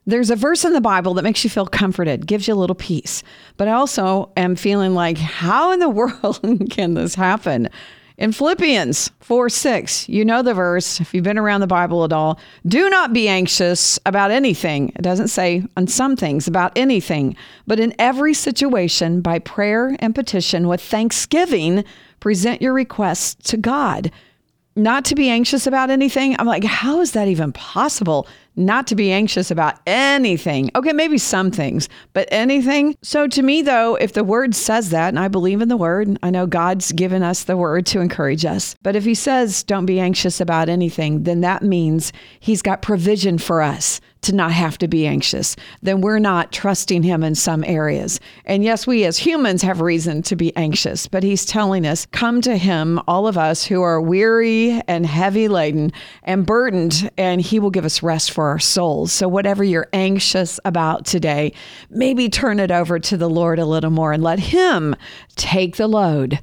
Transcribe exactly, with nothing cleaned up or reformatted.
There's a verse in the Bible that makes you feel comforted, gives you a little peace. But I also am feeling like, how in the world can this happen? In Philippians four six, you know the verse, if you've been around the Bible at all, do not be anxious about anything. It doesn't say on some things about anything, but in every situation, by prayer and petition with thanksgiving, present your requests to God. Not to be anxious about anything. I'm like, how is that even possible? Not to be anxious about anything. Okay, maybe some things, but anything. So to me, though, if the word says that, and I believe in the word, I know God's given us the word to encourage us. But if he says, don't be anxious about anything, then that means he's got provision for us to not have to be anxious. Then we're not trusting him in some areas. And yes, we as humans have reason to be anxious, but he's telling us, come to him, all of us who are weary and heavy laden and burdened, and he will give us rest for our souls. So whatever you're anxious about today, maybe turn it over to the Lord a little more and let him take the load.